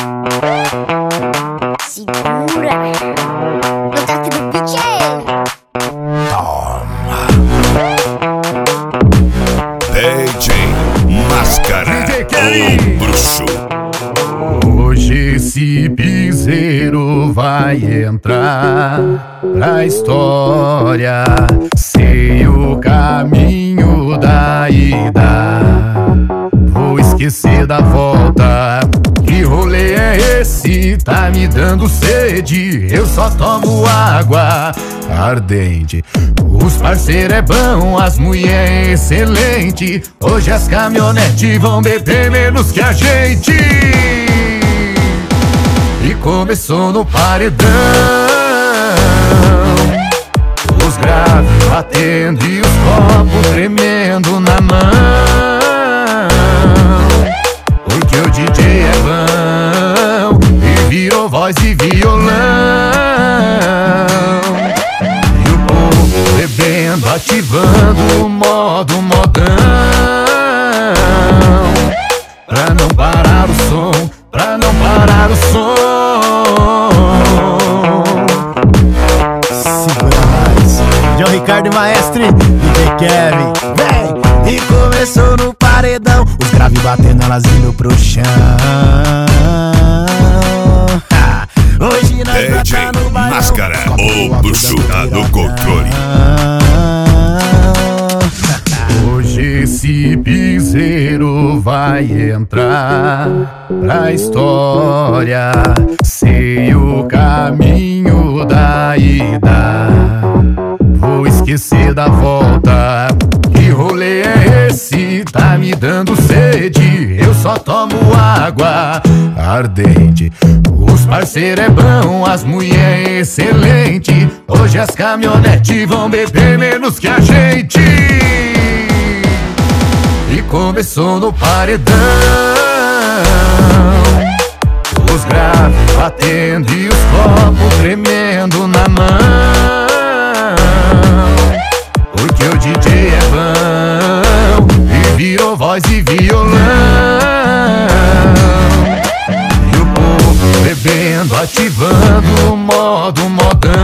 Segura no toque do DJ. Toma DJ Máscara, o bruxo. Hoje esse piseiro vai entrar pra história. Sei o caminho da ida, vou esquecer da volta. Que rolê é esse? Tá me dando sede, eu só tomo água ardente. Os parceiros é bom, as mulher é excelente. Hoje as caminhonetes vão beber menos que a gente. E começou no paredão, os graves batendo e os copos tremendo na mão. Porque o DJ é bom e virou voz e violão. E o povo bebendo, ativando o modo modão, pra não parar o som, pra não parar o som. Segura mais. João Ricardo e Maestre, DJ Kevin, vem! E começou no paredão, os graves batendo, elas indo pro chão. Hoje nós DJ tá no bailão, Máscara, o bruxo, tá no controle. Hoje esse piseiro vai entrar pra história. Sei o caminho da ida, vou esquecer da volta. Que rolê é esse? Tá me dando sede, eu só tomo água ardente. Os parceiros é bom, as mulher é excelente. Hoje as caminhonetes vão beber menos que a gente. E começou no paredão, os graves batendo e os copos tremendo na mão. Porque o DJ é bom e virou voz e violão. E o povo bebendo, ativando o modo modão,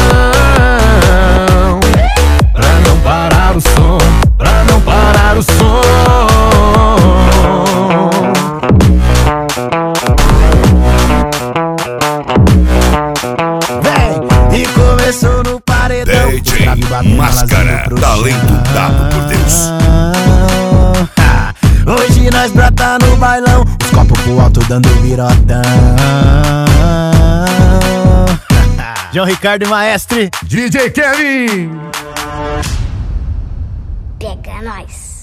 pra não parar o som, pra não parar o som. vem! E começou no paredão, DJ os graves batendo, elas Máscara, indo pro talento chão. dado por Deus. Hoje nós brota no bailão, os copos pro alto dando virotão. João Ricardo e Maestre, DJ Kevin. Pega nós.